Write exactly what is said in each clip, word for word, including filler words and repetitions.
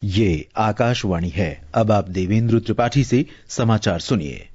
ये आकाशवाणी है। अब आप देवेंद्र त्रिपाठी से समाचार सुनिए।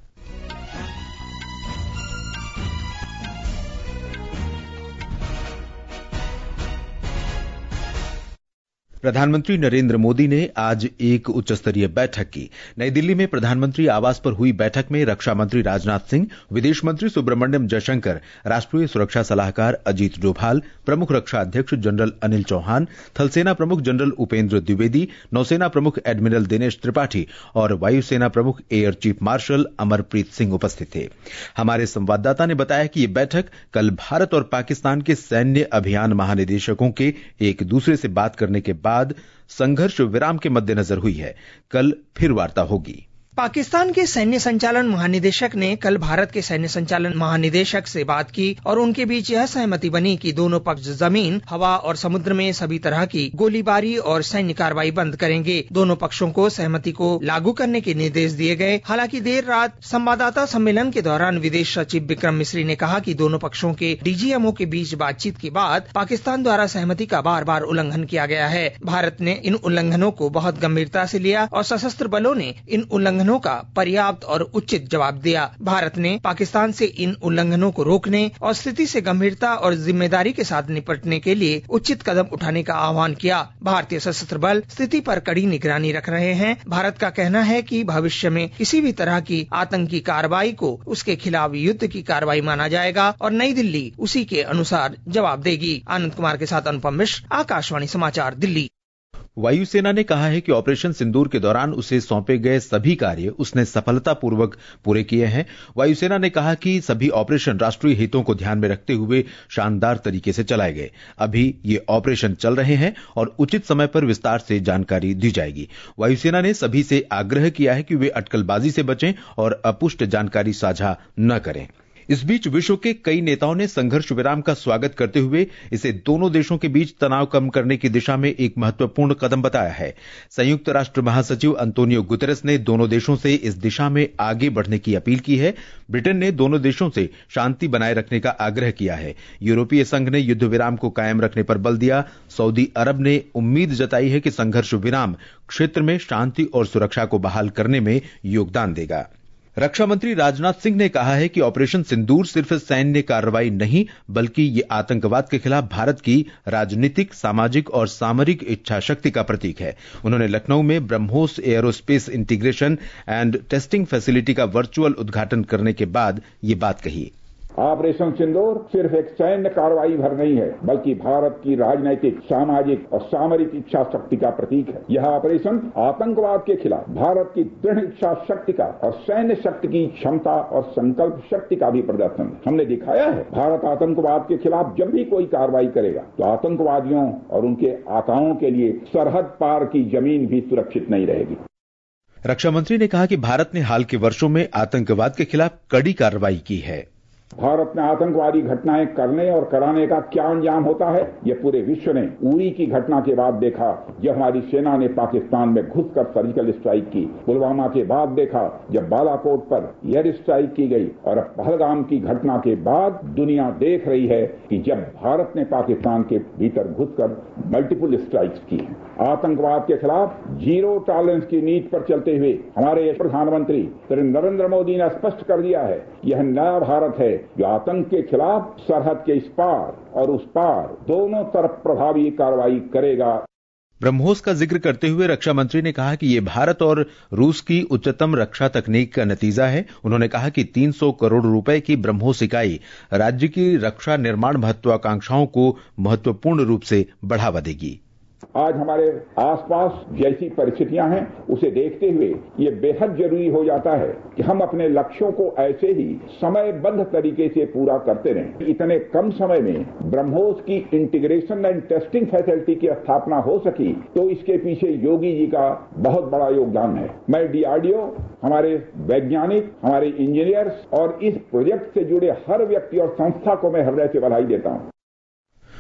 प्रधानमंत्री नरेंद्र मोदी ने आज एक उच्च स्तरीय बैठक की। नई दिल्ली में प्रधानमंत्री आवास पर हुई बैठक में रक्षा मंत्री राजनाथ सिंह, विदेश मंत्री सुब्रमण्यम जयशंकर, राष्ट्रीय सुरक्षा सलाहकार अजीत डोभाल, प्रमुख रक्षा अध्यक्ष जनरल अनिल चौहान, थलसेना प्रमुख जनरल उपेंद्र द्विवेदी, नौसेना प्रमुख एडमिरल दिनेश त्रिपाठी और वायुसेना प्रमुख air chief marshal Amarpreet Singh उपस्थित थे। हमारे संवाददाता ने बताया कि ये बैठक कल भारत और पाकिस्तान के सैन्य अभियान महानिदेशकों के एक दूसरे से बात करने के बाद बाद संघर्ष विराम के मद्देनजर हुई है। कल फिर वार्ता होगी। पाकिस्तान के सैन्य संचालन महानिदेशक ने कल भारत के सैन्य संचालन महानिदेशक से बात की और उनके बीच यह सहमति बनी कि दोनों पक्ष जमीन, हवा और समुद्र में सभी तरह की गोलीबारी और सैन्य कार्रवाई बंद करेंगे। दोनों पक्षों को सहमति को लागू करने के निर्देश दिए गए। हालांकि देर रात संवाददाता सम्मेलन के दौरान विदेश सचिव विक्रम मिस्री ने कहा कि दोनों पक्षों के डीजीएमओ के बीच बातचीत के बाद पाकिस्तान द्वारा सहमति का बार बार उल्लंघन किया गया है। भारत ने इन उल्लंघनों को बहुत गंभीरता से लिया और सशस्त्र बलों ने इन उल्लंघनों का पर्याप्त और उचित जवाब दिया। भारत ने पाकिस्तान से इन उल्लंघनों को रोकने और स्थिति से गंभीरता और जिम्मेदारी के साथ निपटने के लिए उचित कदम उठाने का आह्वान किया। भारतीय सशस्त्र बल स्थिति पर कड़ी निगरानी रख रहे हैं। भारत का कहना है कि भविष्य में किसी भी तरह की आतंकी कार्रवाई को उसके खिलाफ युद्ध की कार्रवाई माना जाएगा और नई दिल्ली उसी के अनुसार जवाब देगी। आनंद कुमार के साथ अनुपम मिश्र, आकाशवाणी समाचार, दिल्ली। वायुसेना ने कहा है कि ऑपरेशन सिंदूर के दौरान उसे सौंपे गए सभी कार्य उसने सफलतापूर्वक पूरे किए हैं। वायुसेना ने कहा कि सभी ऑपरेशन राष्ट्रीय हितों को ध्यान में रखते हुए शानदार तरीके से चलाए गए। अभी ये ऑपरेशन चल रहे हैं और उचित समय पर विस्तार से जानकारी दी जाएगी। वायुसेना ने सभी से आग्रह किया है कि वे अटकलबाजी से बचें और अपुष्ट जानकारी साझा न करें। इस बीच विश्व के कई नेताओं ने संघर्ष विराम का स्वागत करते हुए इसे दोनों देशों के बीच तनाव कम करने की दिशा में एक महत्वपूर्ण कदम बताया है। संयुक्त राष्ट्र महासचिव अंतोनियो गुतेरेस ने दोनों देशों से इस दिशा में आगे बढ़ने की अपील की है। ब्रिटेन ने दोनों देशों से शांति बनाए रखने का आग्रह किया है। यूरोपीय संघ ने युद्ध विराम को कायम रखने पर बल दिया। सऊदी अरब ने उम्मीद जताई है कि संघर्ष विराम क्षेत्र में शांति और सुरक्षा को बहाल करने में योगदान देगा। रक्षा मंत्री राजनाथ सिंह ने कहा है कि ऑपरेशन सिंदूर सिर्फ सैन्य कार्रवाई नहीं बल्कि ये आतंकवाद के खिलाफ भारत की राजनीतिक, सामाजिक और सामरिक इच्छा शक्ति का प्रतीक है। उन्होंने लखनऊ में BrahMos aerospace integration and testing facility का वर्चुअल उद्घाटन करने के बाद ये बात कही। ऑपरेशन सिंदूर सिर्फ एक सैन्य कार्रवाई भर नहीं है बल्कि भारत की राजनीतिक, सामाजिक और सामरिक इच्छा शक्ति का प्रतीक है। यह ऑपरेशन आतंकवाद के खिलाफ भारत की दृढ़ इच्छा शक्ति का और सैन्य शक्ति की क्षमता और संकल्प शक्ति का भी प्रदर्शन है। हमने दिखाया है भारत आतंकवाद के खिलाफ जब भी कोई कार्रवाई करेगा तो आतंकवादियों और उनके आकाओं के लिए सरहद पार की जमीन भी सुरक्षित नहीं रहेगी। रक्षा मंत्री ने कहा कि भारत ने हाल के वर्षों में आतंकवाद के खिलाफ कड़ी कार्रवाई की है। भारत में आतंकवादी घटनाएं करने और कराने का क्या अंजाम होता है, यह पूरे विश्व ने उरी की घटना के बाद देखा जब हमारी सेना ने पाकिस्तान में घुसकर सर्जिकल स्ट्राइक की। पुलवामा के बाद देखा जब बालाकोट पर एयर स्ट्राइक की गई और अब पहलगाम की घटना के बाद दुनिया देख रही है कि जब भारत ने पाकिस्तान के भीतर घुसकर मल्टीपल स्ट्राइक्स की हैं। आतंकवाद के खिलाफ जीरो टॉलरेंस की नीति पर चलते हुए हमारे प्रधानमंत्री श्री नरेंद्र मोदी ने स्पष्ट कर दिया है यह नया भारत है जो आतंक के खिलाफ सरहद के इस पार और उस पार दोनों तरफ प्रभावी कार्रवाई करेगा। ब्रह्मोस का जिक्र करते हुए रक्षा मंत्री ने कहा कि ये भारत और रूस की उच्चतम रक्षा तकनीक का नतीजा है। उन्होंने कहा कि तीन सौ करोड़ रुपए की ब्रह्मोस इकाई राज्य की रक्षा निर्माण महत्वाकांक्षाओं को महत्वपूर्ण रूप से बढ़ावा देगी। आज हमारे आसपास जैसी परिस्थितियां हैं उसे देखते हुए ये बेहद जरूरी हो जाता है कि हम अपने लक्ष्यों को ऐसे ही समयबद्ध तरीके से पूरा करते रहें। इतने कम समय में ब्रह्मोस की इंटीग्रेशन एंड टेस्टिंग फैसिलिटी की स्थापना हो सकी तो इसके पीछे योगी जी का बहुत बड़ा योगदान है। मैं डीआरडीओ, हमारे वैज्ञानिक, हमारे इंजीनियर्स और इस प्रोजेक्ट से जुड़े हर व्यक्ति और संस्था को मैं हृदय से बधाई देता हूं।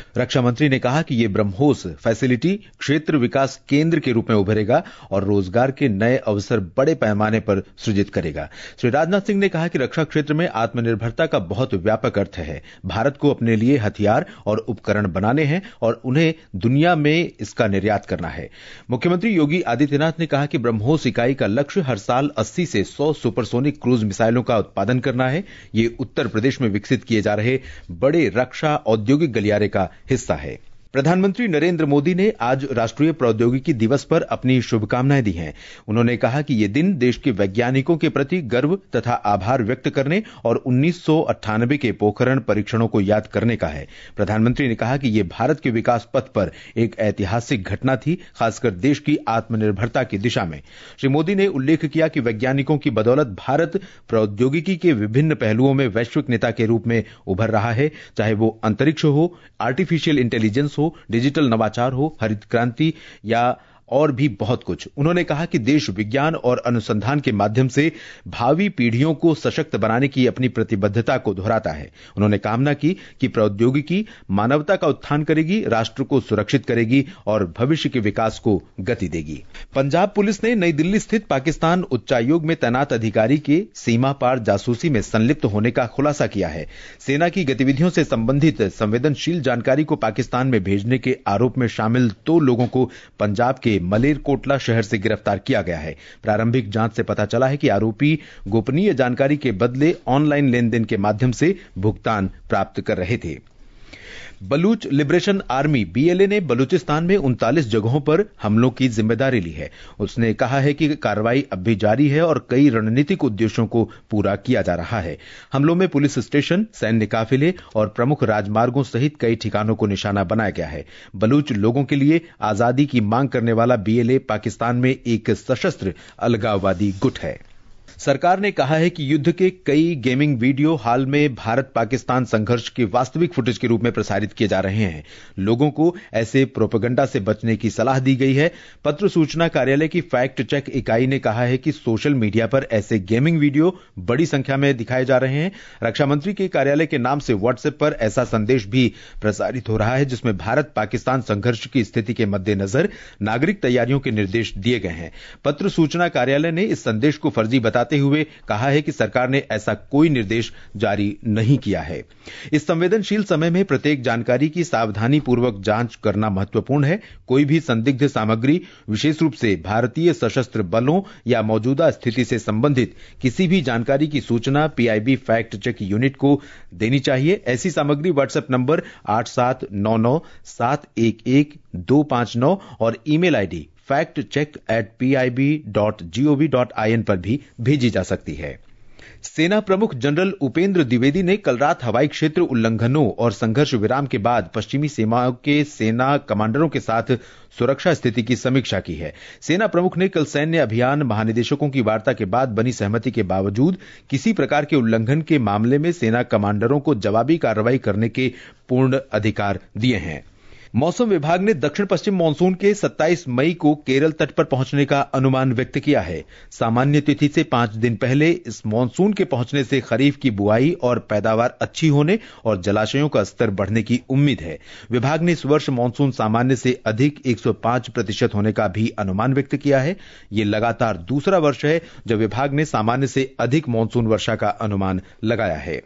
रक्षा मंत्री ने कहा कि ये ब्रह्मोस फैसिलिटी क्षेत्र विकास केंद्र के रूप में उभरेगा और रोजगार के नए अवसर बड़े पैमाने पर सृजित करेगा। श्री राजनाथ सिंह ने कहा कि रक्षा क्षेत्र में आत्मनिर्भरता का बहुत व्यापक अर्थ है। भारत को अपने लिए हथियार और उपकरण बनाने हैं और उन्हें दुनिया में इसका निर्यात करना है। मुख्यमंत्री योगी आदित्यनाथ ने कहा कि ब्रह्मोस इकाई का लक्ष्य हर साल अस्सी से सौ सुपरसोनिक क्रूज मिसाइलों का उत्पादन करना है। ये उत्तर प्रदेश में विकसित किए जा रहे बड़े रक्षा औद्योगिक गलियारे का हिस्सा है। प्रधानमंत्री नरेंद्र मोदी ने आज राष्ट्रीय प्रौद्योगिकी दिवस पर अपनी शुभकामनाएं दी हैं। उन्होंने कहा कि ये दिन देश के वैज्ञानिकों के प्रति गर्व तथा आभार व्यक्त करने और उन्नीस सौ अट्ठानबे के पोखरण परीक्षणों को याद करने का है। प्रधानमंत्री ने कहा कि ये भारत के विकास पथ पर एक ऐतिहासिक घटना थी, खासकर देश की आत्मनिर्भरता की दिशा में। श्री मोदी ने उल्लेख किया कि वैज्ञानिकों की बदौलत भारत प्रौद्योगिकी के विभिन्न पहलुओं में वैश्विक नेता के रूप में उभर रहा है, चाहे वो अंतरिक्ष हो, आर्टिफिशियल इंटेलिजेंस हो, डिजिटल नवाचार हो, हरित क्रांति या और भी बहुत कुछ। उन्होंने कहा कि देश विज्ञान और अनुसंधान के माध्यम से भावी पीढ़ियों को सशक्त बनाने की अपनी प्रतिबद्धता को दोहराता है। उन्होंने कामना की कि प्रौद्योगिकी मानवता का उत्थान करेगी, राष्ट्र को सुरक्षित करेगी और भविष्य के विकास को गति देगी। पंजाब पुलिस ने नई दिल्ली स्थित पाकिस्तान उच्चायोग में तैनात अधिकारी के सीमा पार जासूसी में संलिप्त होने का खुलासा किया है। सेना की गतिविधियों से संबंधित संवेदनशील जानकारी को पाकिस्तान में भेजने के आरोप में शामिल दो लोगों को पंजाब के मलेरकोटला शहर से गिरफ्तार किया गया है। प्रारंभिक जांच से पता चला है कि आरोपी गोपनीय जानकारी के बदले ऑनलाइन लेन देन के माध्यम से भुगतान प्राप्त कर रहे थे। बलूच लिबरेशन आर्मी बीएलए ने बलूचिस्तान में उनतालीस जगहों पर हमलों की जिम्मेदारी ली है। उसने कहा है कि कार्रवाई अब भी जारी है और कई रणनीतिक उद्देश्यों को पूरा किया जा रहा है। हमलों में पुलिस स्टेशन, सैन्य काफिले और प्रमुख राजमार्गों सहित कई ठिकानों को निशाना बनाया गया है। बलूच लोगों के लिए आजादी की मांग करने वाला बीएलए पाकिस्तान में एक सशस्त्र अलगाववादी गुट है। सरकार ने कहा है कि युद्ध के कई गेमिंग वीडियो हाल में भारत पाकिस्तान संघर्ष के वास्तविक फुटेज के रूप में प्रसारित किए जा रहे हैं। लोगों को ऐसे प्रोपेगेंडा से बचने की सलाह दी गई है। पत्र सूचना कार्यालय की फैक्ट चेक इकाई ने कहा है कि सोशल मीडिया पर ऐसे गेमिंग वीडियो बड़ी संख्या में दिखाए जा रहे हैं। रक्षा मंत्री के कार्यालय के नाम से व्हाट्सएप पर ऐसा संदेश भी प्रसारित हो रहा है जिसमें भारत पाकिस्तान संघर्ष की स्थिति के मद्देनजर नागरिक तैयारियों के निर्देश दिए गए हैं। पत्र सूचना कार्यालय ने इस संदेश को फर्जी बताते हुए कहा है कि सरकार ने ऐसा कोई निर्देश जारी नहीं किया है। इस संवेदनशील समय में प्रत्येक जानकारी की सावधानी पूर्वक जांच करना महत्वपूर्ण है। कोई भी संदिग्ध सामग्री, विशेष रूप से भारतीय सशस्त्र बलों या मौजूदा स्थिति से संबंधित किसी भी जानकारी की सूचना पीआईबी फैक्ट चेक यूनिट को देनी चाहिए। ऐसी सामग्री व्हाट्सएप नंबर आठ सात नौ नौ सात एक एक दो पांच नौ और email ID fact check at P I B dot G O V dot I N पर भी भेजी जा सकती है। सेना प्रमुख जनरल उपेंद्र द्विवेदी ने कल रात हवाई क्षेत्र उल्लंघनों और संघर्ष विराम के बाद पश्चिमी सीमाओं के सेना कमांडरों के साथ सुरक्षा स्थिति की समीक्षा की है। सेना प्रमुख ने कल सैन्य अभियान महानिदेशकों की वार्ता के बाद बनी सहमति के बावजूद किसी प्रकार के उल्लंघन के मामले में सेना कमांडरों को जवाबी कार्रवाई करने के पूर्ण अधिकार दिए हैं। मौसम विभाग ने दक्षिण पश्चिम मानसून के सत्ताईस मई को केरल तट पर पहुंचने का अनुमान व्यक्त किया है। सामान्य तिथि से पांच दिन पहले इस मानसून के पहुंचने से खरीफ की बुआई और पैदावार अच्छी होने और जलाशयों का स्तर बढ़ने की उम्मीद है। विभाग ने इस वर्ष मानसून सामान्य से अधिक एक सौ पांच प्रतिशत होने का भी अनुमान व्यक्त किया है। यह लगातार दूसरा वर्ष है जब विभाग ने सामान्य से अधिक मानसून वर्षा का अनुमान लगाया है।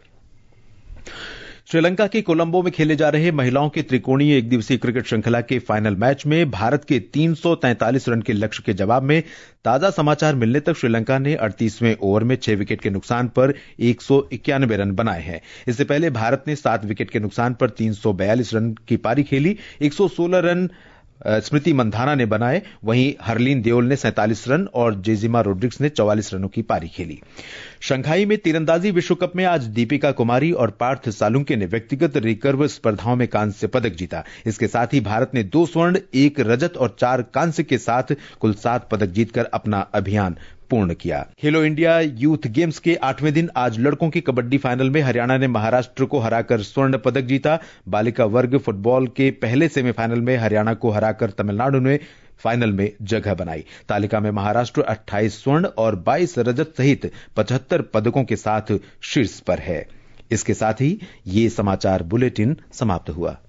श्रीलंका के कोलंबो में खेले जा रहे महिलाओं के त्रिकोणीय एक दिवसीय क्रिकेट श्रृंखला के फाइनल मैच में भारत के तीन सौ तैंतालीस रन के लक्ष्य के जवाब में ताजा समाचार मिलने तक श्रीलंका ने अड़तीसवें ओवर में छह विकेट के नुकसान पर एक सौ इक्यानवे रन बनाए हैं। इससे पहले भारत ने सात विकेट के नुकसान पर तीन सौ बयालीस रन की पारी खेली। एक सौ सोलह रन स्मृति मंधाना ने बनाए, वहीं हरलीन देओल ने सैंतालीस रन और जेजिमा रोड्रिग्स ने चौवालीस रनों की पारी खेली। शंघाई में तीरंदाजी विश्व कप में आज दीपिका कुमारी और पार्थ सालुंके ने व्यक्तिगत रिकर्व स्पर्धाओं में कांस्य पदक जीता। इसके साथ ही भारत ने दो स्वर्ण, एक रजत और चार कांस्य के साथ कुल सात पदक जीतकर अपना अभियान पूर्ण किया। खेलो इंडिया यूथ गेम्स के आठवें दिन आज लड़कों की कबड्डी फाइनल में हरियाणा ने महाराष्ट्र को हराकर स्वर्ण पदक जीता। बालिका वर्ग फुटबॉल के पहले सेमीफाइनल में हरियाणा को हराकर तमिलनाडु ने फाइनल में जगह बनाई। तालिका में महाराष्ट्र अट्ठाईस स्वर्ण और बाईस रजत सहित पचहत्तर पदकों के साथ शीर्ष पर है। इसके साथ ही ये समाचार बुलेटिन समाप्त हुआ।